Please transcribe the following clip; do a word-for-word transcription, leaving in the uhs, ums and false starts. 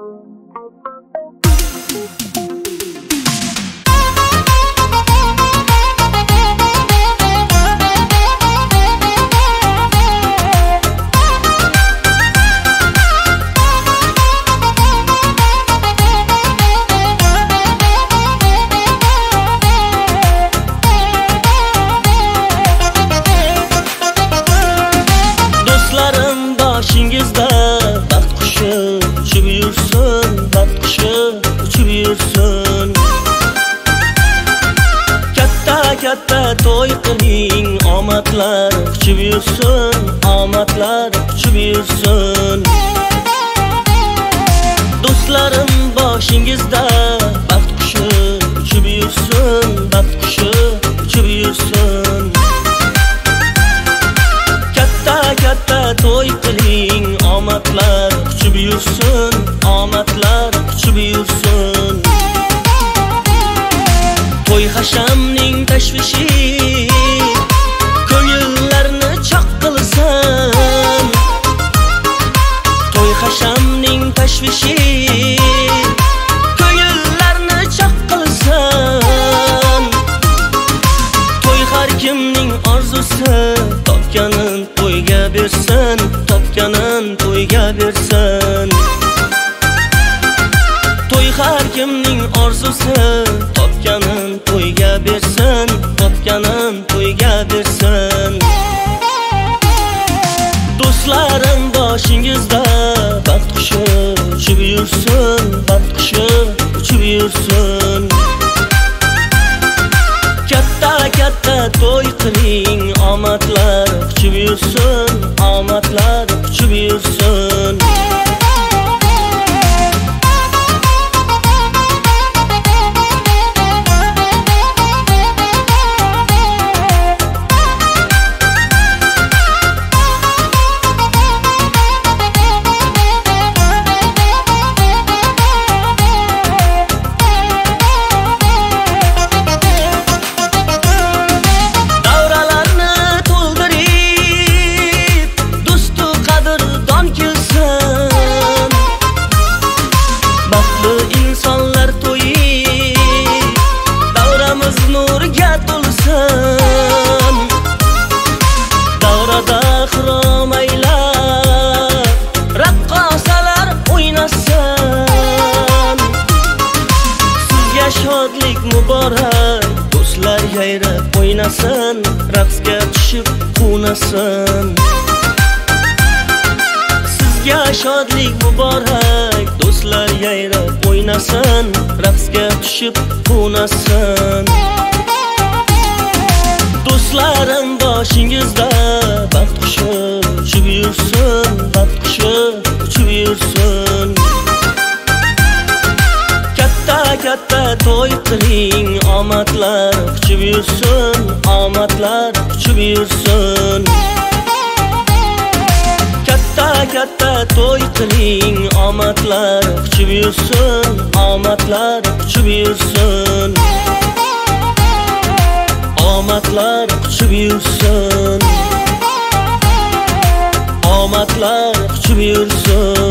Boshingizda baxt qushi uchib yursin, baxt qushi uchib yursin. Katta katta to'y qiling, omadlar quchib yursin, omadlar quchib yursin. Do'stlarim boshingizda baxt qushi uchib yursin, baxt qushi uchib yursin. Katta to'y qiling, omadlar quchib yursin, omadlar quchib yursin. To'y hashamning tashvishi ko'ngillarni choq qilsin. To'y hashamning tashvishi ko'ngillarni choq qilsin. To'y har kimning orzusi, topganin to'yga bersin, topganin to'yga bersin. To'y har kimning orzusi, topganin to'yga bersin, topganin to'yga bersin. Do'stlarim boshingizda baxt qushi uchib yursin, baxt qushi uchib yursin. Katta katta to'y qiling, omadlar quchib yursin, omadlar quchib yursin. İnsanlar to'yi davramiz nurga to'lsin. Davrada xiromaylar raqqosalar o'ynasin. Sizga shodlik muborak, do'stlar yayrab o'ynasin, raqsga tushib qunasin. Sizga shodlik muborak, do'stlar yayrab o'ynasin, raqsga tushib qunasin. Do'stlarim boshingizda baxt qushi uchib yursin, baxt qushi uchib yursin. Katta katta to'y qiling, omadlar quchib yursin, omadlar quchib yursin. Katta katta to'y qiling, omadlar quchib yursin, omadlar quchib yursin. Omadlar quchib yursin, omadlar quchib yursin.